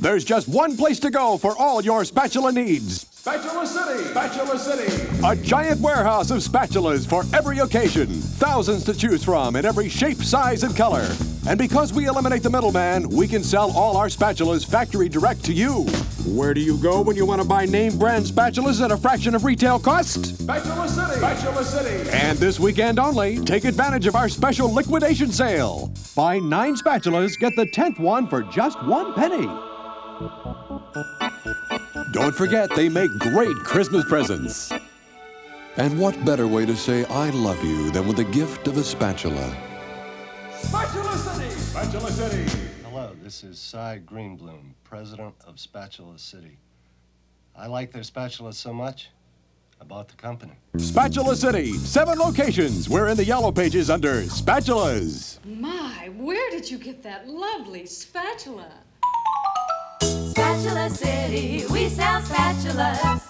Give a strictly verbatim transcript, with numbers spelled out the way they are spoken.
There's just one place to go for all your spatula needs. Spatula City! Spatula City! A giant warehouse of spatulas for every occasion. Thousands to choose from in every shape, size, and color. And because we eliminate the middleman, we can sell all our spatulas factory direct to you. Where do you go when you want to buy name brand spatulas at a fraction of retail cost? Spatula City! Spatula City! And this weekend only, take advantage of our special liquidation sale. Buy nine spatulas, get the tenth one for just one penny. Don't forget, they make great Christmas presents. And what better way to say I love you than with the gift of a spatula? Spatula City! Spatula City! Hello, this is Cy Greenbloom, president of Spatula City. I like their spatulas so much, I bought the company. Spatula City, seven locations. We're in the yellow pages under spatulas. My, where did you get that lovely spatula? Spatula City, we sell spatulas.